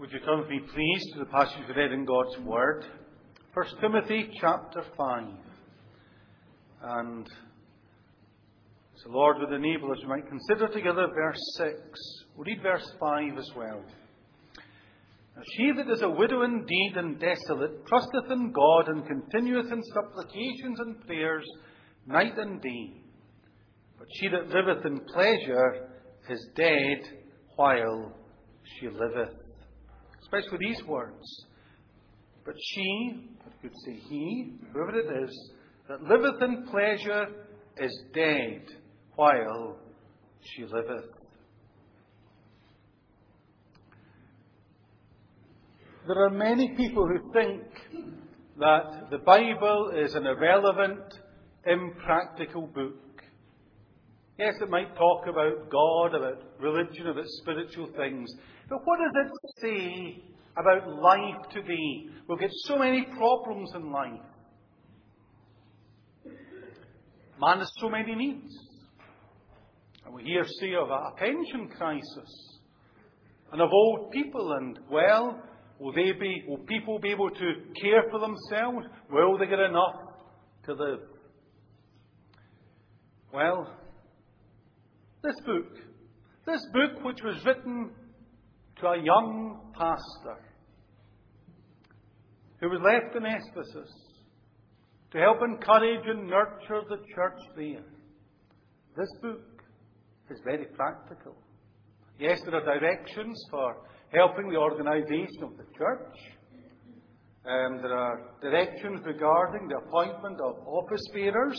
Would you turn with me, please, to the passage we read in God's Word? 1 Timothy chapter 5. And as the Lord would enable us, we might consider together verse 6. We'll read verse 5 as well. Now, she that is a widow indeed and desolate trusteth in God and continueth in supplications and prayers night and day. But she that liveth in pleasure is dead while she liveth. Especially these words. But she, I could say he, whoever it is, that liveth in pleasure is dead while she liveth. There are many people who think that the Bible is an irrelevant, impractical book. Yes, it might talk about God, about religion, about spiritual things. But what does it say about life today? We'll get so many problems in life. Man has so many needs. And we hear say of a pension crisis. And of old people. And, well, will people be able to care for themselves? Will they get enough to live? Well, this book which was written to a young pastor who was left in Ephesus to help encourage and nurture the church there. This book is very practical. Yes, there are directions for helping the organisation of the church. There are directions regarding the appointment of office bearers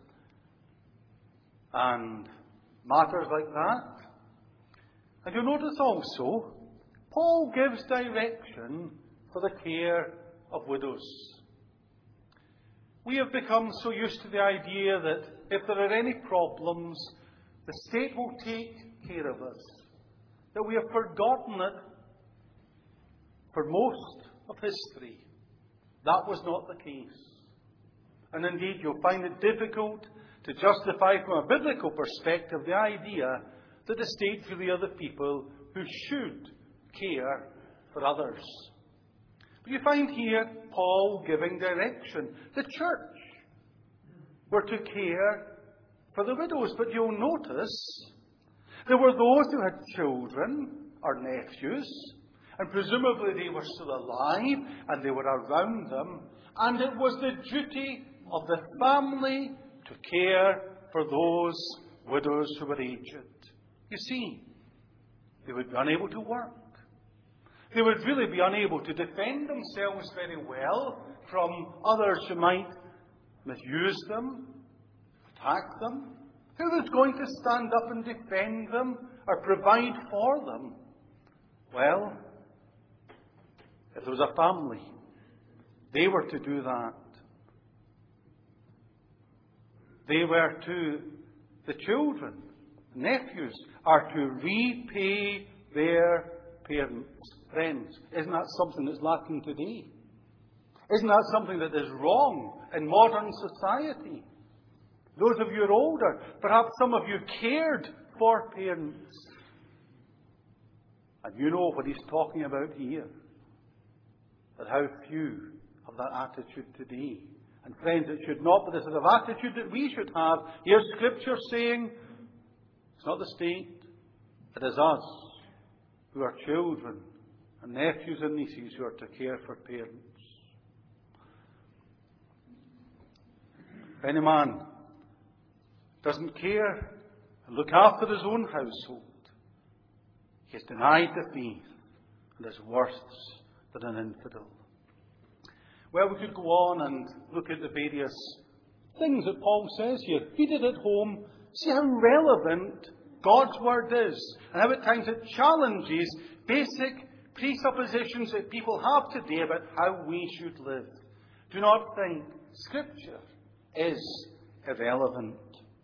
and matters like that. And you'll notice also, Paul gives direction for the care of widows. We have become so used to the idea that if there are any problems, the state will take care of us. That we have forgotten it for most of history. That was not the case. And indeed, you'll find it difficult to justify from a biblical perspective the idea that the state really are the people who should care for others. But you find here Paul giving direction. The church were to care for the widows. But you'll notice there were those who had children or nephews, and presumably they were still alive and they were around them, and it was the duty of the family to care for those widows who were aged. You see, they would be unable to work. They would really be unable to defend themselves very well from others who might misuse them, attack them. Who was going to stand up and defend them or provide for them? Well, if there was a family, they were to do that. They were to, the children, nephews, are to repay their parents. Friends, isn't that something that's lacking today? Isn't that something that is wrong in modern society? Those of you who are older, perhaps some of you cared for parents. And you know what he's talking about here. But how few have that attitude today. And friends, it should not be the sort of attitude that we should have. Here's Scripture saying, it's not the state, it is us who are children and nephews and nieces who are to care for parents. If any man doesn't care and look after his own household, he has denied the faith and is worse than an infidel. Well, we could go on and look at the various things that Paul says here. Read it at home. See how relevant God's Word is. And how at times it challenges basic presuppositions that people have today about how we should live. Do not think Scripture is irrelevant.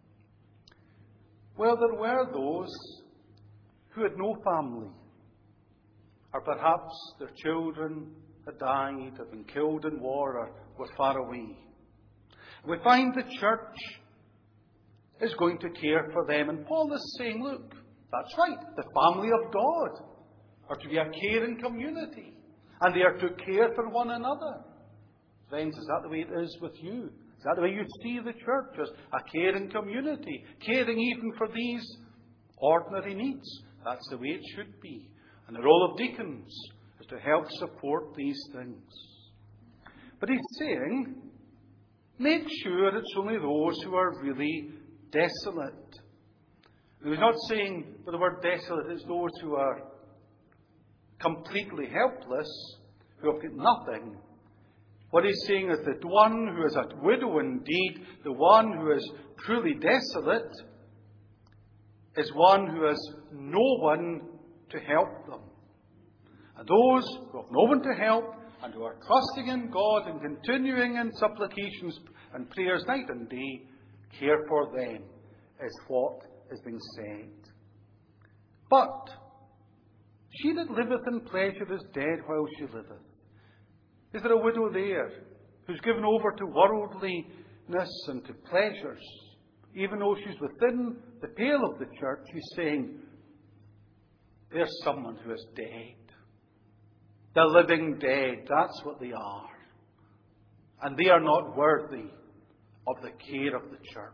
Well, there were those who had no family. Or perhaps their children had died, had been killed in war, or were far away. We find the church is going to care for them. And Paul is saying, look, that's right, the family of God are to be a caring community. And they are to care for one another. Friends, is that the way it is with you? Is that the way you see the church? As a caring community, caring even for these ordinary needs. That's the way it should be. And the role of deacons is to help support these things. But he's saying, make sure it's only those who are really desolate. He's not saying, with the word desolate, it's those who are completely helpless, who have got nothing. What he's saying is that the one who is a widow indeed, the one who is truly desolate, is one who has no one to help them. And those who have no one to help and who are trusting in God and continuing in supplications and prayers night and day, care for them is what is being said. But she that liveth in pleasure is dead while she liveth. Is there a widow there who's given over to worldliness and to pleasures? Even though she's within the pale of the church, she's saying, there's someone who is dead. The living dead, that's what they are. And they are not worthy of the care of the church.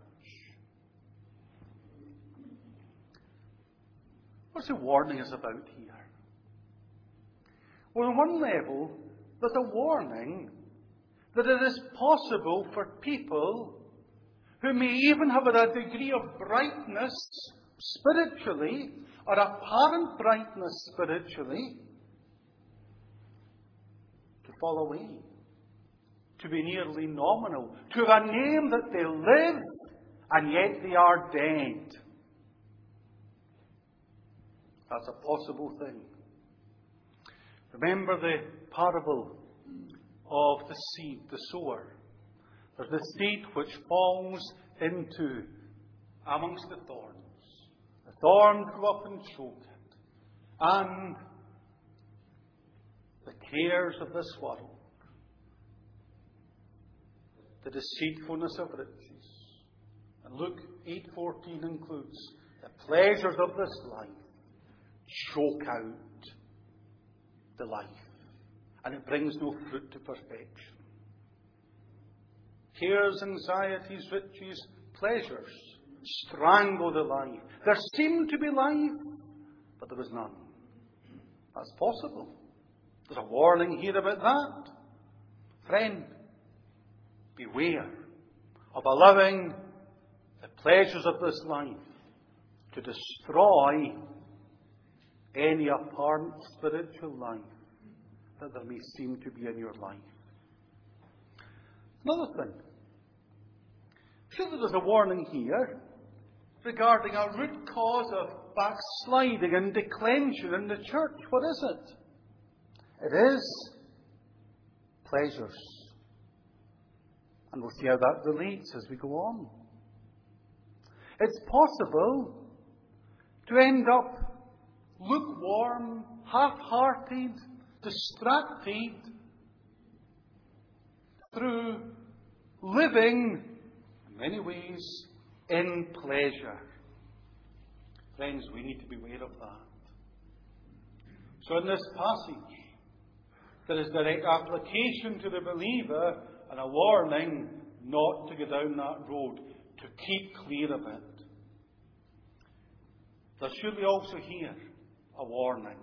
What's the warning is about here? Well, on one level, there's a warning that it is possible for people who may even have a degree of brightness spiritually, or apparent brightness spiritually, to fall away, to be nearly nominal, to have a name that they live, and yet they are dead. That's a possible thing. Remember the parable of the seed, the sower. There's the seed which falls into amongst the thorns. The thorns go up and choke it. And the cares of this world, the deceitfulness of riches. And Luke 8:14 includes the pleasures of this life choke out the life, and it brings no fruit to perfection. Cares, anxieties, riches, pleasures strangle the life. There seemed to be life, but there was none. That's possible. There's a warning here about that. Friend, beware of allowing the pleasures of this life to destroy any apparent spiritual life that there may seem to be in your life. Another thing. Surely there's a warning here regarding a root cause of backsliding and declension in the church. What is it? It is pleasures. And we'll see how that relates as we go on. It's possible to end up lukewarm, half-hearted, distracted through living, in many ways, in pleasure. Friends, we need to be aware of that. So in this passage, there is direct application to the believer and a warning not to go down that road, to keep clear of it. There should be also here a warning,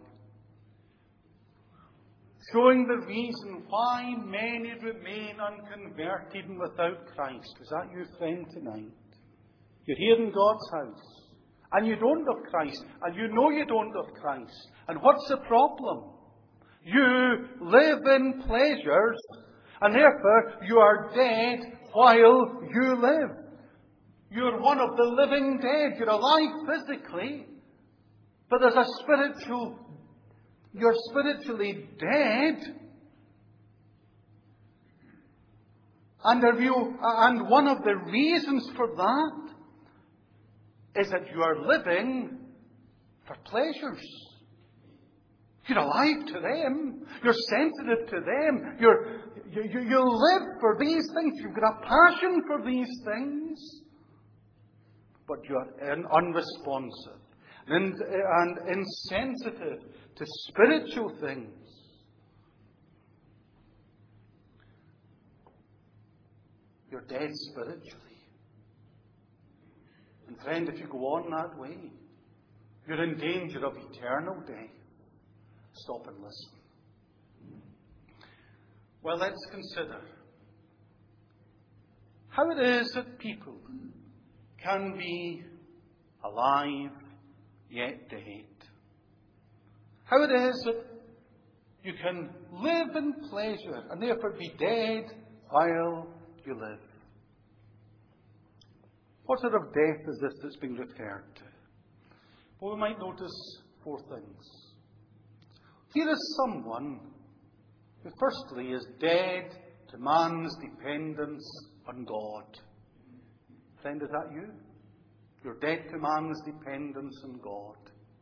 showing the reason why many remain unconverted and without Christ. Is that you, friend, tonight? You're here in God's house, and you don't have Christ, and you know you don't have Christ. And what's the problem? You live in pleasures, and therefore you are dead while you live. You're one of the living dead. You're alive physically, but there's a spiritual, you're spiritually dead. And one of the reasons for that is that you are living for pleasures. You're alive to them. You're sensitive to them. You live for these things. You've got a passion for these things. But you're unresponsive and insensitive to spiritual things. You're dead spiritually. And friend, if you go on that way, you're in danger of eternal death. Stop and listen. Well, let's consider how it is that people can be alive yet dead. How it is that you can live in pleasure and therefore be dead while you live. What sort of death is this that's being referred to? Well, we might notice 4 things. Here is someone who firstly is dead to man's dependence on God. Friend, is that you? You're dead to man's dependence on God.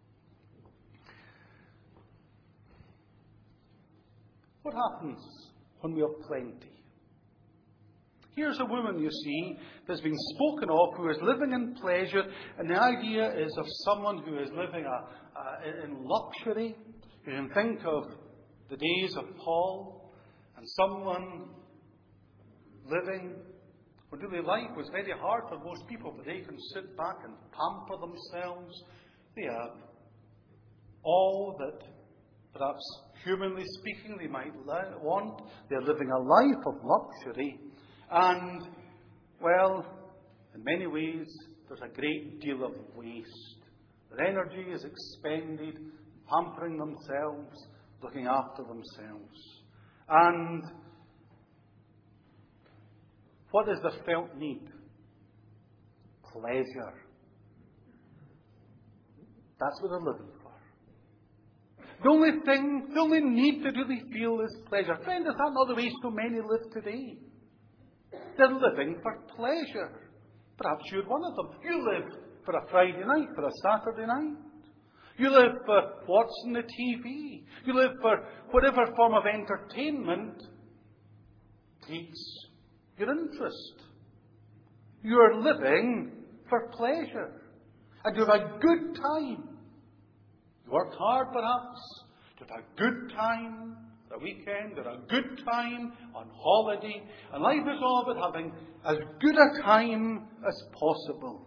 What happens when we have plenty? Here's a woman, you see, that's been spoken of who is living in pleasure, and the idea is of someone who is living in luxury. You can think of the days of Paul, and someone living when really life was very hard for most people, but they can sit back and pamper themselves. They have all that, perhaps humanly speaking, they might want. They're living a life of luxury. And, well, in many ways, there's a great deal of waste. Their energy is expended pampering themselves, looking after themselves. And what is their felt need? Pleasure. That's what they're living for. The only need to really feel is pleasure. Friend, is that not the way so many live today? They're living for pleasure. Perhaps you're one of them. You live for a Friday night, for a Saturday night. You live for what's on the TV. You live for whatever form of entertainment takes your interest. You're living for pleasure. And you have a good time. You work hard, perhaps, to have a good time a weekend or a good time on holiday. And life is all about having as good a time as possible.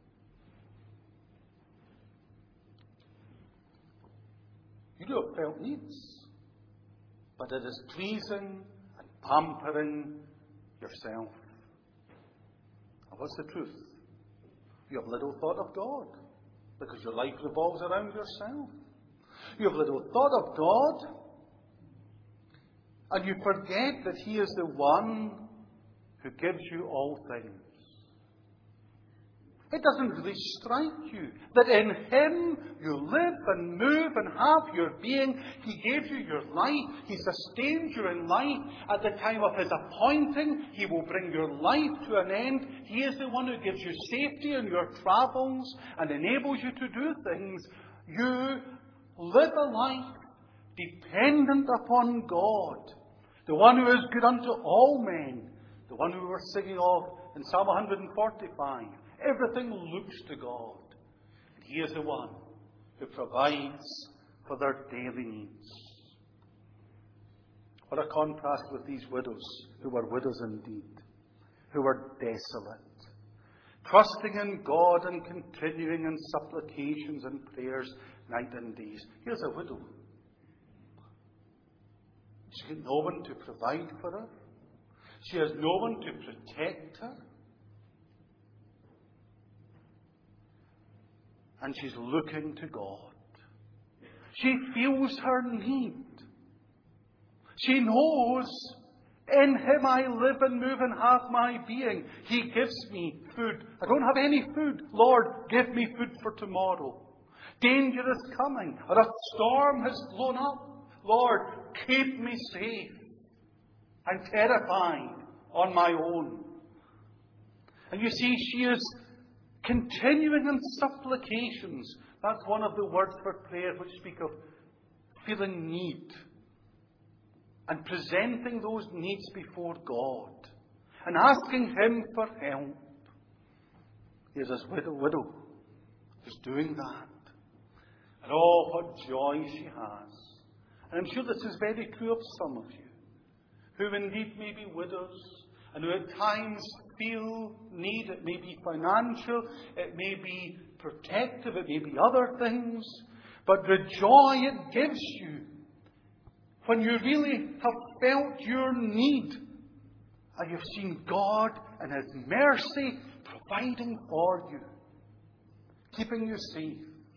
You do have felt needs, but it is pleasing and pampering yourself. And what's the truth? You have little thought of God, because your life revolves around yourself. You have little thought of God, and you forget that He is the one who gives you all things. It doesn't really strike you that in Him you live and move and have your being. He gave you your life. He sustains you in life. At the time of His appointing, He will bring your life to an end. He is the one who gives you safety in your travels and enables you to do things. You live a life dependent upon God, the one who is good unto all men, the one who we were singing of in Psalm 145. Everything looks to God. And He is the one who provides for their daily needs. What a contrast with these widows, who were widows indeed, who were desolate, trusting in God and continuing in supplications and prayers night and day. Here's a widow. She has no one to provide for her. She has no one to protect her. And she's looking to God. She feels her need. She knows, in Him I live and move and have my being. He gives me food. I don't have any food. Lord, give me food for tomorrow. Danger is coming, or a storm has blown up. Lord, keep me safe. I'm terrified on my own. And you see, she is continuing in supplications. That's one of the words for prayer which speak of feeling need and presenting those needs before God and asking Him for help. Here's this widow who's doing that. And oh, what joy she has. And I'm sure this is very true of some of you, who indeed may be widows, and who at times feel need. It may be financial, it may be protective, it may be other things. But the joy it gives you when you really have felt your need, and you've seen God in His mercy providing for you, keeping you safe,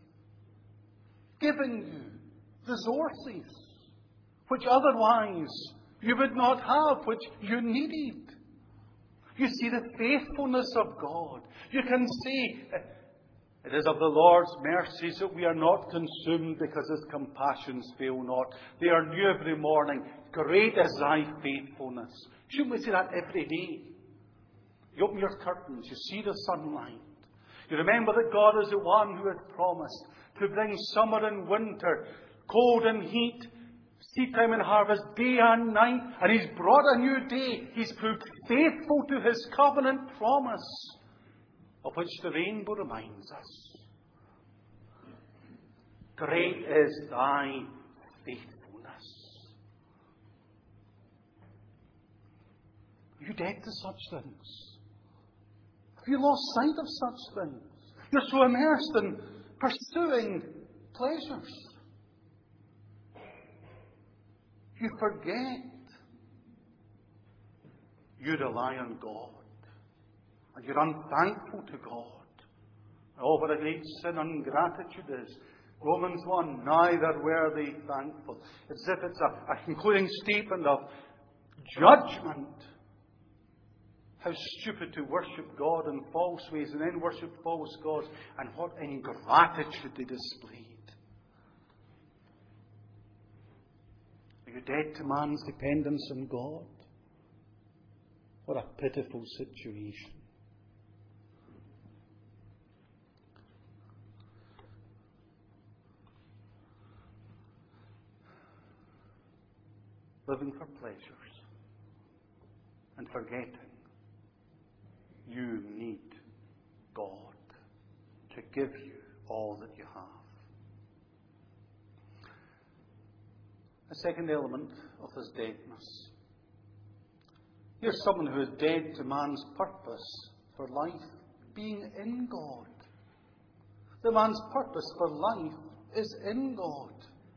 giving you resources which otherwise you would not have, which you needed. You see the faithfulness of God. You can see it is of the Lord's mercies that we are not consumed, because His compassions fail not. They are new every morning. Great is thy faithfulness. Shouldn't we say that every day? You open your curtains, you see the sunlight. You remember that God is the one who has promised to bring summer and winter, cold and heat, seed time and harvest, day and night. And He's brought a new day. He's proved faithful to His covenant promise, of which the rainbow reminds us. Great is thy faithfulness. Are you dead to such things? Have you lost sight of such things? You're so immersed in pursuing pleasures. You forget. You rely on God. And you're unthankful to God. Oh, what a great sin ingratitude is. Romans 1, neither were they thankful. As if it's a concluding statement of judgment. How stupid to worship God in false ways and then worship false gods. And what ingratitude they displayed. Are you dead to man's dependence on God? What a pitiful situation. Living for pleasures and forgetting you need God to give you all that you have. A second element of this deadness. Here's someone who is dead to man's purpose for life, being in God. The man's purpose for life is in God.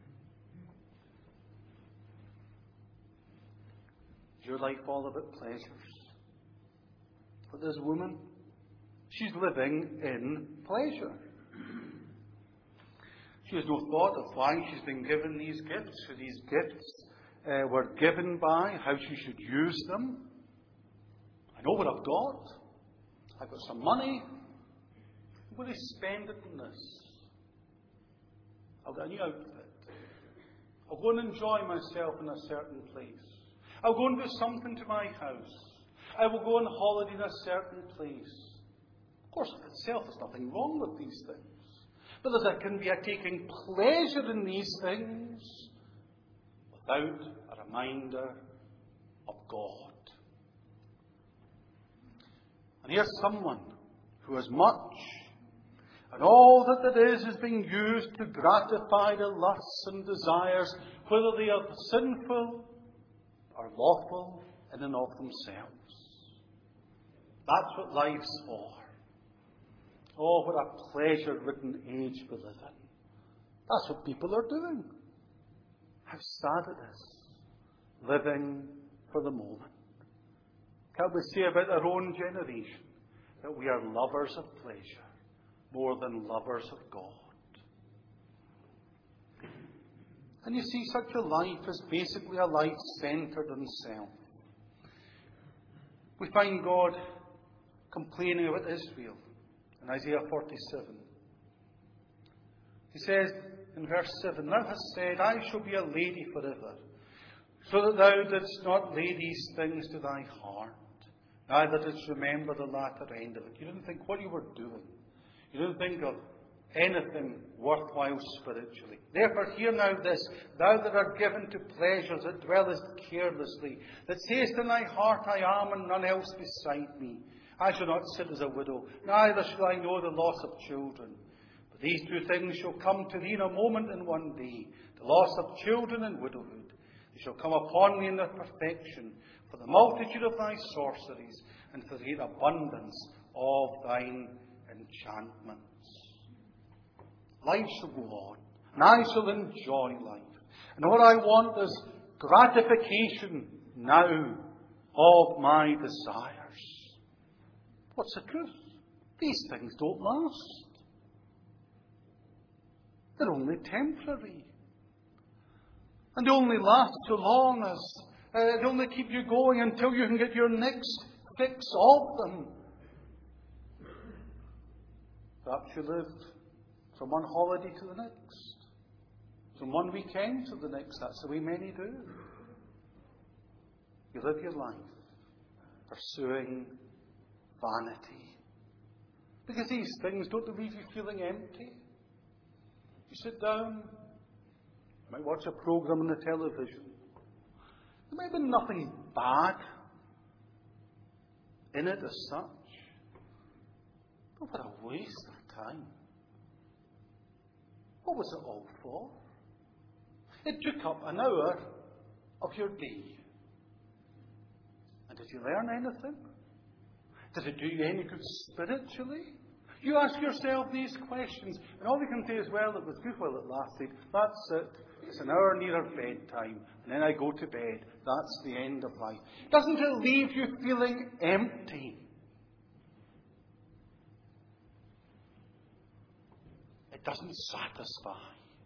Is your life all about pleasures? But this woman, she's living in pleasure. She has no thought of why she's been given these gifts, who these gifts were given by, how she should use them. I know what I've got. I've got some money. I'm going to spend it on this. I'll get a new outfit. I'll go and enjoy myself in a certain place. I'll go and do something to my house. I will go on holiday in a certain place. Of course, in itself, there's nothing wrong with these things. But there can be a taking pleasure in these things without a reminder of God. And here's someone who has much, and all that there is being used to gratify the lusts and desires, whether they are sinful or lawful in and of themselves. That's what life's for. Oh, what a pleasure-ridden age we live in. That's what people are doing. How sad it is. Living for the moment. Can we say about our own generation that we are lovers of pleasure more than lovers of God? And you see, such a life is basically a life centered on self. We find God complaining about Israel in Isaiah 47. He says in verse 7, Thou hast said, I shall be a lady forever, so that thou didst not lay these things to thy heart, neither didst remember the latter end of it. You didn't think what you were doing. You didn't think of anything worthwhile spiritually. Therefore hear now this, thou that art given to pleasures, that dwellest carelessly, that sayest in thy heart, I am, and none else beside me. I shall not sit as a widow, neither shall I know the loss of children. But These two things shall come to thee in a moment and one day, the loss of children and widowhood. They shall come upon thee in their perfection, for the multitude of thy sorceries, and for the great abundance of thine enchantments. Life shall go on, and I shall enjoy life. And what I want is gratification now of my desires. What's the truth? These things don't last. They're only temporary. And they only last so long as they only keep you going until you can get your next fix of them. Perhaps you live from one holiday to the next, from one weekend to the next. That's the way many do. You live your life pursuing vanity. Because these things don't leave you feeling empty. You sit down, you might watch a program on the television. There might be nothing bad in it as such. But what a waste of time. What was it all for? It took up an hour of your day. And did you learn anything? Did it do you any good spiritually? You ask yourself these questions, and all you can say is, well, it was good while it lasted. That's it. It's an hour nearer bedtime, and then I go to bed. That's the end of life. Doesn't it leave you feeling empty? It doesn't satisfy.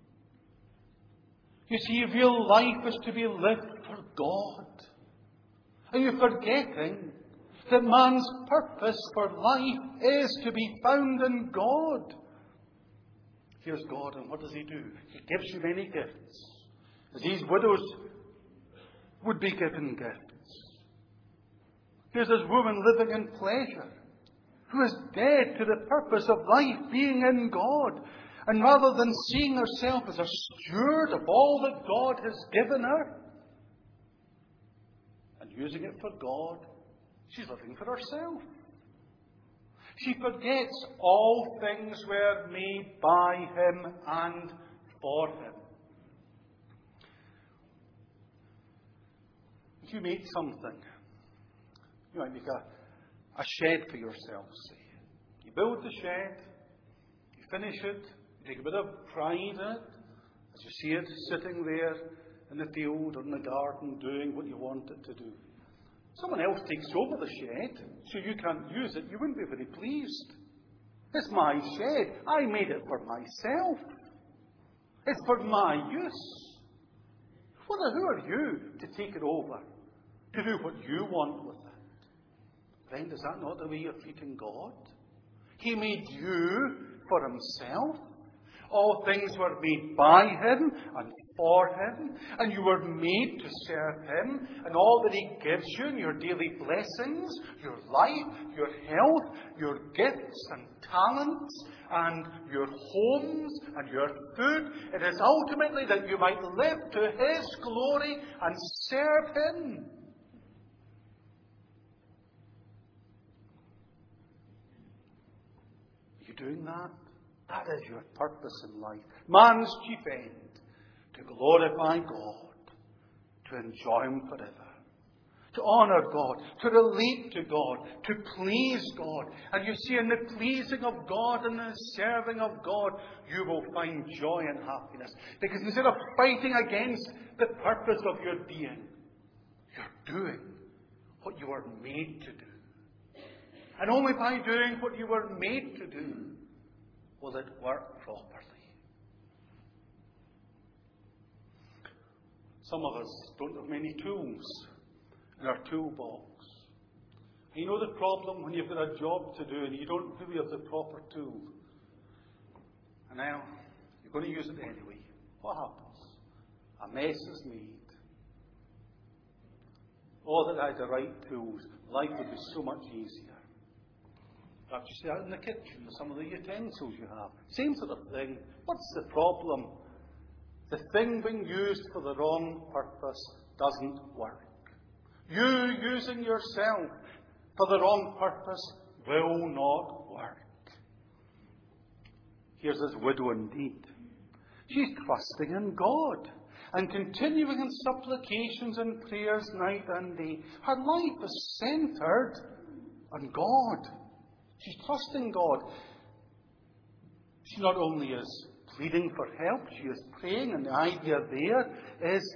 You see, real life is to be lived for God. Are you forgetting that man's purpose for life is to be found in God? Here's God, and what does He do? He gives you many gifts. As these widows would be given gifts. Here's this woman living in pleasure, who is dead to the purpose of life being in God. And rather than seeing herself as a steward of all that God has given her, and using it for God, she's living for herself. She forgets all things were made by Him and for Him. If you make something, you might make a shed for yourself, say. You build the shed, you finish it, you take a bit of pride in it, as you see it sitting there in the field or in the garden doing what you want it to do. Someone else takes over the shed, so you can't use it. You wouldn't be very pleased. It's my shed. I made it for myself. It's for my use. Who are you to take it over, to do what you want with it? Friend, is that not the way you're treating God? He made you for Himself. All things were made by Him and for Him, and you were made to serve Him, and all that He gives you in your daily blessings, your life, your health, your gifts and talents, and your homes and your food, it is ultimately that you might live to His glory and serve Him. Are you doing that? That is your purpose in life. Man's chief end, to glorify God, to enjoy Him forever, to honour God, to relate to God, to please God. And you see, in the pleasing of God and the serving of God, you will find joy and happiness. Because instead of fighting against the purpose of your being, you're doing what you were made to do. And only by doing what you were made to do will it work properly. Some of us don't have many tools in our toolbox. And you know the problem when you've got a job to do and you don't really have the proper tool. And now you're going to use it anyway. What happens? A mess is made. Oh, that I had the right tools, life would be so much easier. Perhaps you see out in the kitchen with some of the utensils you have. Same sort of thing. What's the problem? The thing being used for the wrong purpose doesn't work. You using yourself for the wrong purpose will not work. Here's this widow indeed. She's trusting in God and continuing in supplications and prayers night and day. Her life is centered on God. She's trusting God. She not only is pleading for help, she is praying, and the idea there is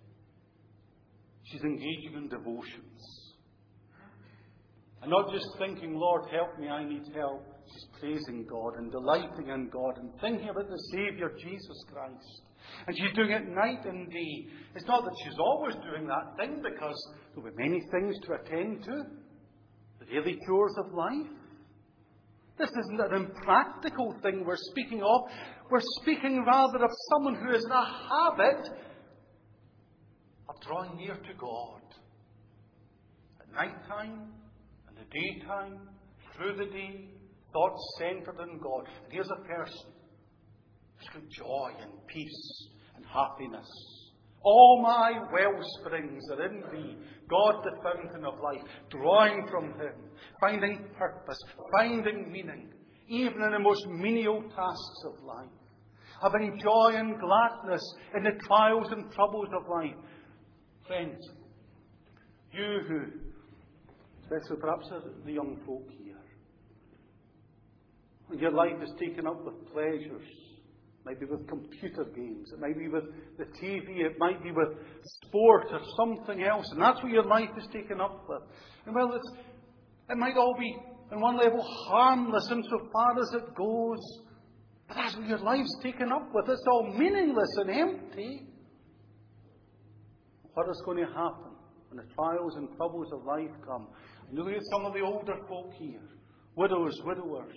she's engaging in devotions. And not just thinking, Lord, help me, I need help. She's praising God and delighting in God and thinking about the Saviour, Jesus Christ. And she's doing it night and day. It's not that she's always doing that thing, because there'll be many things to attend to. The daily chores of life. This isn't an impractical thing we're speaking of. We're speaking rather of someone who is in a habit of drawing near to God. At night time, in the daytime, through the day, thoughts centered on God. And here's a person who's got joy and peace and happiness. All my wellsprings are in thee, God the fountain of life, drawing from Him, finding purpose, finding meaning, even in the most menial tasks of life. Having joy and gladness in the trials and troubles of life. Friends, you who, especially perhaps the young folk here, when your life is taken up with pleasures, it might be with computer games, it might be with the TV, it might be with sport or something else, and that's what your life is taken up with. And well, it might all be, on one level, harmless insofar as it goes, but that's what your life's taken up with. It's all meaningless and empty. What is going to happen when the trials and troubles of life come? And look at some of the older folk here, widows, widowers.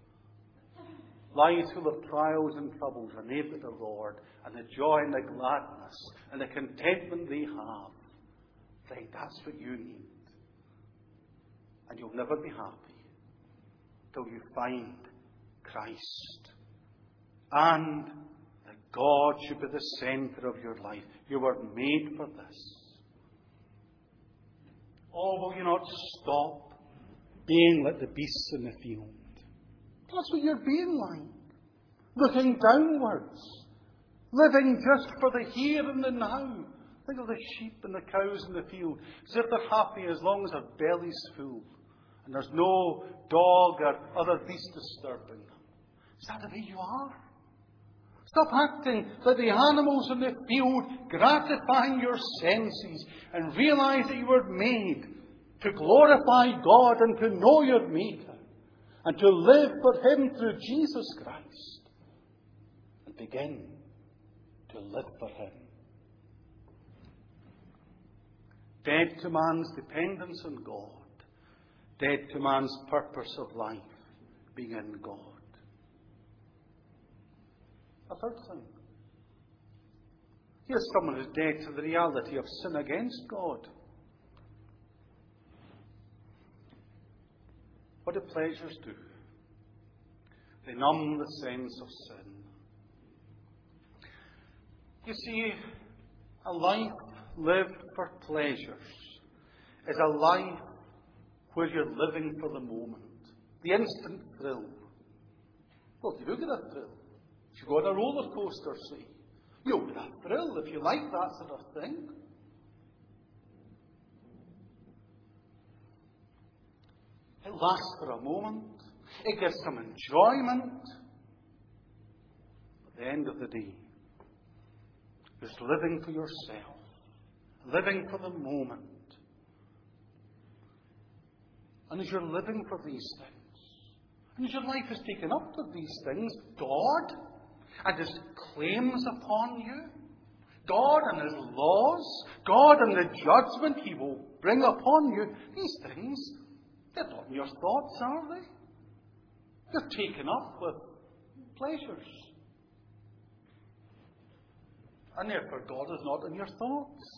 Lives full of trials and troubles, and they've got the Lord, and the joy and the gladness and the contentment they have. Friend, that's what you need. And you'll never be happy till you find Christ. And that God should be the centre of your life. You were made for this. Oh, will you not stop being like the beasts in the field? That's what you're being like. Looking downwards. Living just for the here and the now. Think of the sheep and the cows in the field. As if they're happy as long as their belly's full. And there's no dog or other beast disturbing them. Is that the way you are? Stop acting like the animals in the field, gratifying your senses, and realize that you were made to glorify God and to know your Maker. And to live for Him through Jesus Christ. And begin to live for Him. Dead to man's dependence on God. Dead to man's purpose of life, being in God. A third thing. Here's someone who's dead to the reality of sin against God. What do pleasures do? They numb the sense of sin. You see, a life lived for pleasures is a life where you're living for the moment. The instant thrill. Well, you do get a thrill. If you go on a roller coaster, say, you'll get a thrill if you like that sort of thing. It lasts for a moment. It gives some enjoyment. At the end of the day, it's living for yourself. Living for the moment. And as you're living for these things, and as your life is taken up with these things, God and His claims upon you, God and His laws, God and the judgment He will bring upon you, these things, they're not in your thoughts, are they? You're taken up with pleasures. And therefore God is not in your thoughts.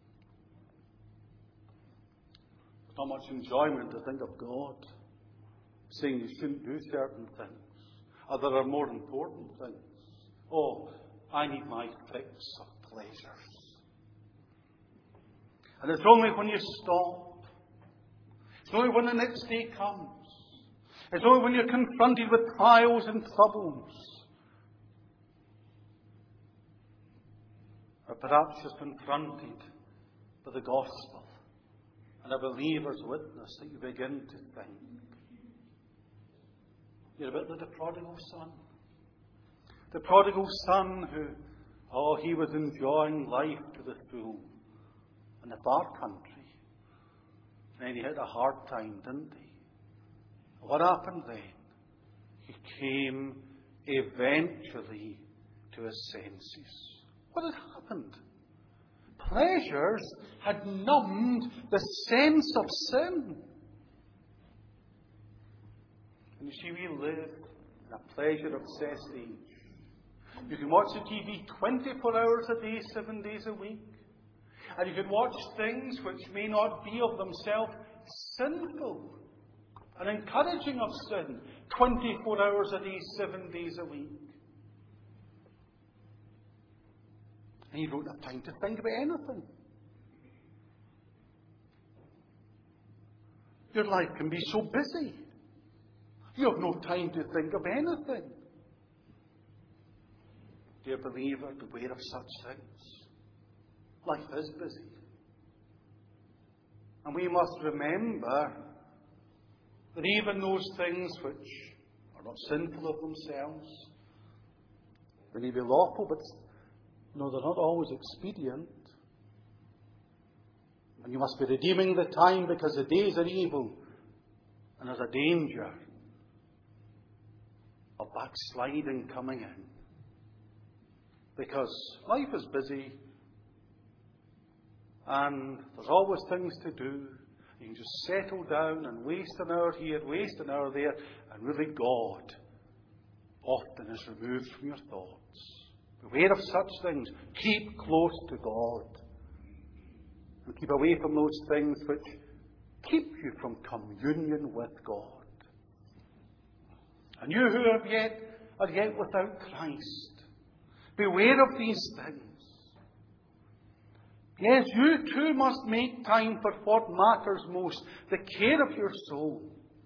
There's not much enjoyment to think of God saying you shouldn't do certain things. Or there are more important things. Oh, I need my fix of pleasures. And it's only when you stop, it's only when the next day comes, It's only when you're confronted with trials and troubles, or perhaps just confronted by the gospel and a believer's witness, that you begin to think you're a bit like the prodigal son. The prodigal son who, he was enjoying life to the full in the far country. And then he had a hard time, didn't he? What happened then? He came eventually to his senses. What had happened? Pleasures had numbed the sense of sin. And you see, we live in a pleasure-obsessed age. You can watch the TV 24 hours a day, 7 days a week. And you can watch things which may not be of themselves sinful and encouraging of sin 24 hours a day, 7 days a week. And you don't have time to think about anything. Your life can be so busy. You have no time to think of anything. Dear believer, beware of such things. Life is busy. And we must remember that even those things which are not sinful of themselves, they may be lawful, but no, they're not always expedient. And you must be redeeming the time, because the days are evil, and there's a danger of backsliding coming in. Because life is busy, and there's always things to do. You can just settle down and waste an hour here, waste an hour there, and really God often is removed from your thoughts. Beware of such things. Keep close to God. And keep away from those things which keep you from communion with God. And you who are yet without Christ, beware of these things. Yes, you too must make time for what matters most, the care of your soul.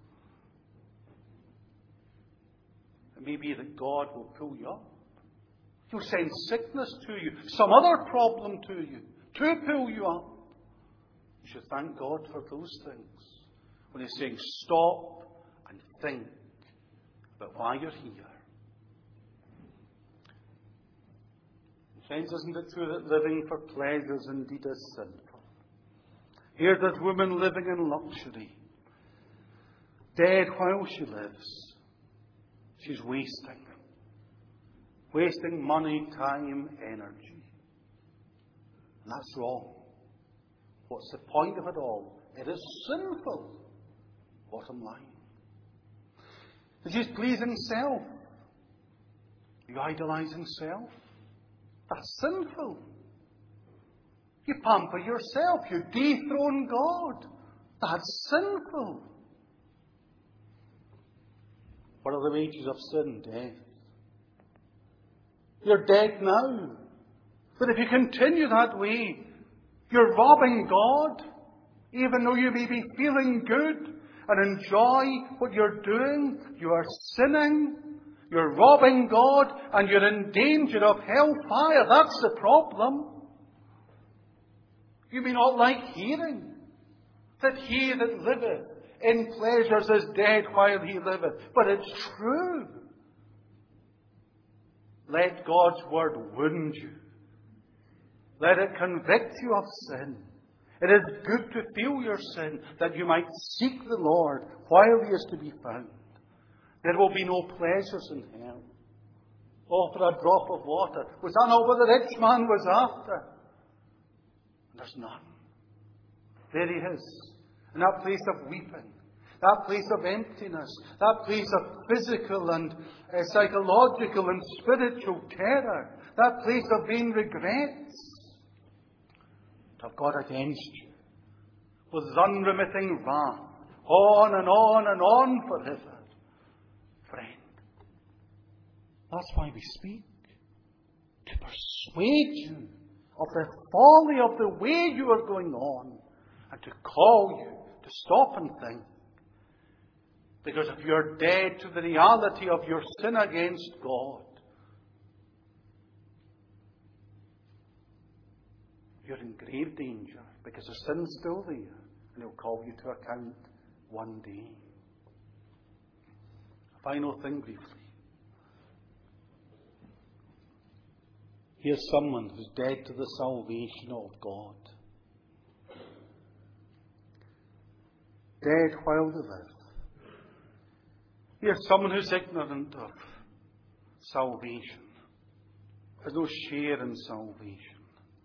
It may be that God will pull you up. He'll send sickness to you, some other problem to you, to pull you up. You should thank God for those things. When He's saying, stop and think about why you're here. Friends, isn't it true that living for pleasures indeed is sinful? Here's this woman living in luxury, dead while she lives. She's wasting money, time, energy. And that's wrong. What's the point of it all? It is sinful. Bottom line. Is she pleasing self? Are you idolizing self? That's sinful. You pamper yourself. You dethrone God. That's sinful. What are the wages of sin? Death. You're dead now. But if you continue that way, you're robbing God. Even though you may be feeling good and enjoy what you're doing, you are sinning. You're robbing God, and you're in danger of hellfire. That's the problem. You may not like hearing that he that liveth in pleasures is dead while he liveth. But it's true. Let God's word wound you. Let it convict you of sin. It is good to feel your sin, that you might seek the Lord while he is to be found. There will be no pleasures in hell. Oh, for a drop of water. Was that not what the rich man was after? There's none. There he is, in that place of weeping, that place of emptiness, that place of physical and psychological and spiritual terror, that place of vain regrets, to have God against you with unremitting wrath, on and on and on forever. Friend, that's why we speak, to persuade you of the folly of the way you are going on, and to call you to stop and think. Because if you're dead to the reality of your sin against God, you're in grave danger, because the sin's still there, and He'll call you to account one day. Final thing briefly. Here's someone who's dead to the salvation of God. Dead while they live. Here's someone who's ignorant of salvation, has no share in salvation.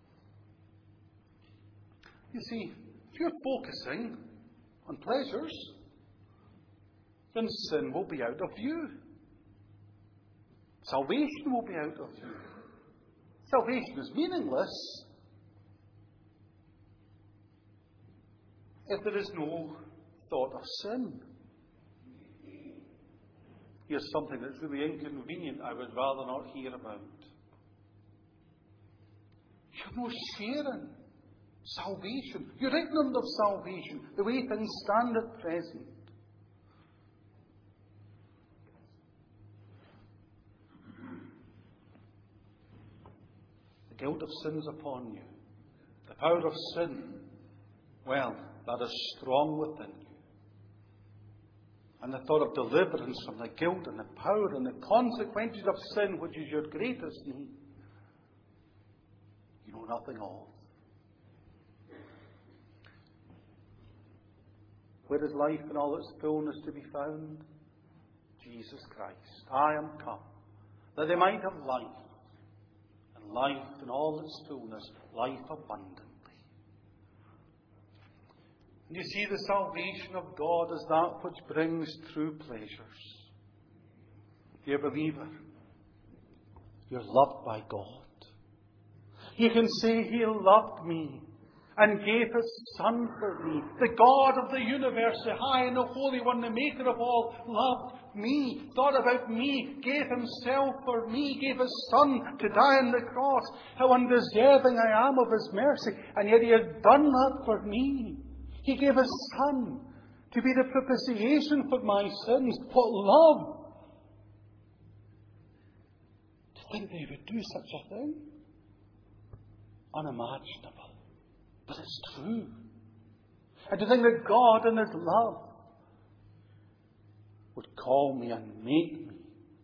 You see, if you're focusing on pleasures, then sin will be out of view. Salvation will be out of view. Salvation is meaningless if there is no thought of sin. Here's something that's really inconvenient I would rather not hear about. You have no share in salvation. You're ignorant of salvation, the way things stand at present. The guilt of sin is upon you. The power of sin, well, that is strong within you. And the thought of deliverance from the guilt and the power and the consequences of sin, which is your greatest need, you know nothing of. Where is life in all its fullness to be found? Jesus Christ. I am come, that they might have life, and life in all its fullness, life abundantly. And you see, the salvation of God is that which brings true pleasures. Dear believer, you're loved by God. You can say, He loved me and gave His Son for me. The God of the universe, the High and the Holy One, the Maker of all, loved me, thought about me, gave Himself for me, gave His Son to die on the cross. How undeserving I am of His mercy, and yet He has done that for me. He gave His Son to be the propitiation for my sins. What love! To think that He would do such a thing? Unimaginable. But it's true. And to think that God in His love would call me and make me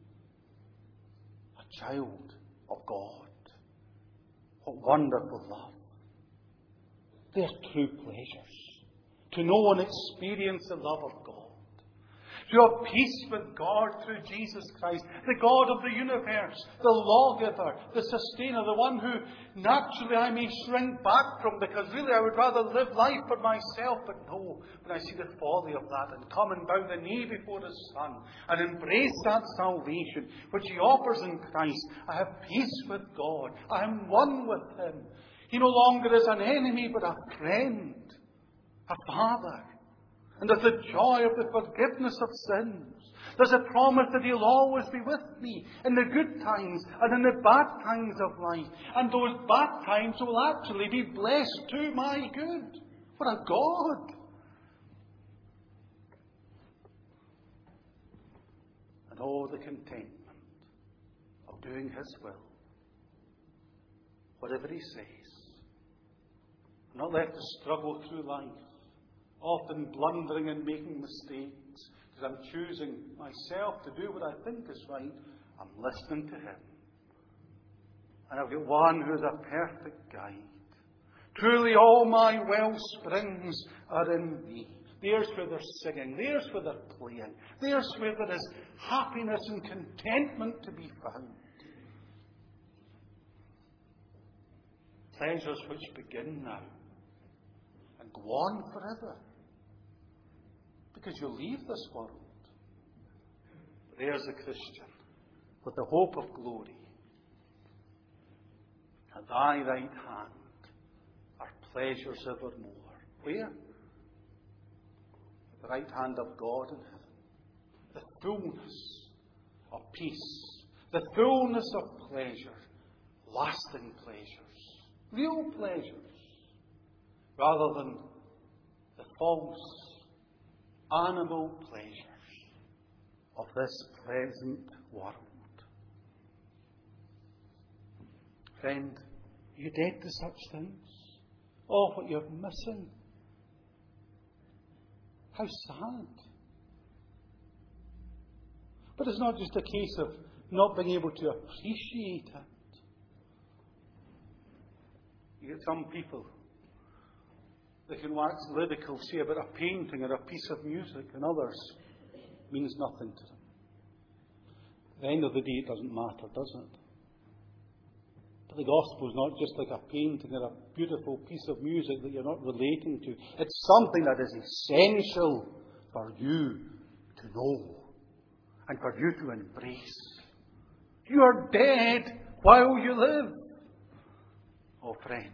a child of God. What wonderful love. They're true pleasures. To know and experience the love of God. To have peace with God through Jesus Christ, the God of the universe, the lawgiver, the sustainer, the one who naturally I may shrink back from, because really I would rather live life for myself. But no, when I see the folly of that and come and bow the knee before His Son and embrace that salvation which He offers in Christ, I have peace with God. I am one with Him. He no longer is an enemy but a friend. A Father. And there's the joy of the forgiveness of sins. There's a promise that He'll always be with me in the good times and in the bad times of life. And those bad times will actually be blessed to my good. What a God! And oh, the contentment of doing His will. Whatever He says. I'm not left to struggle through life, often blundering and making mistakes, because I'm choosing myself to do what I think is right. I'm listening to Him. And I've got one who is a perfect guide. Truly all my well springs are in Thee. There's where they're singing. There's where they're playing. There's where there is happiness and contentment to be found. Pleasures which begin now and go on forever. Because you'll leave this world. But there's a Christian with the hope of glory. At Thy right hand are pleasures evermore. Where? At the right hand of God in heaven. The fullness of peace. The fullness of pleasure. Lasting pleasures. Real pleasures. Rather than the false animal pleasures. of this present world. Friend, are you dead to such things? Oh, what you're missing. How sad. But it's not just a case of not being able to appreciate it. You get some people, they can wax lyrical, say about a painting or a piece of music, and others means nothing to them. At the end of the day, it doesn't matter, does it? But the gospel is not just like a painting or a beautiful piece of music that you're not relating to. It's something that is essential for you to know and for you to embrace. You are dead while you live. Oh, friend,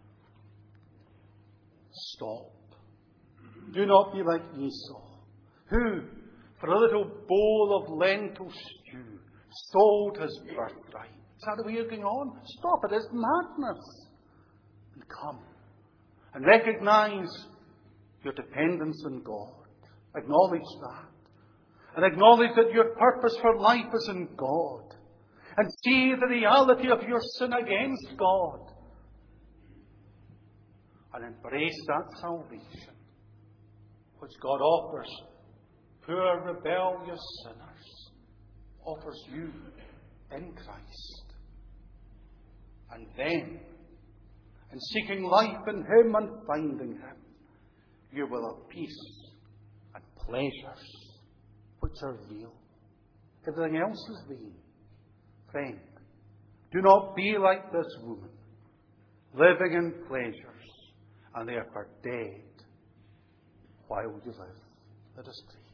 stop. Do not be like Esau, who, for a little bowl of lentil stew, sold his birthright. Is that the way you're going on? Stop it. It's madness. And come and recognize your dependence on God. Acknowledge that. And acknowledge that your purpose for life is in God. And see the reality of your sin against God. And embrace that salvation which God offers poor rebellious sinners. Offers you in Christ. And then, in seeking life in Him and finding Him, you will have peace and pleasures which are real. Everything else is vain. Friend, do not be like this woman, living in pleasures, and therefore dead while you live. Let us pray.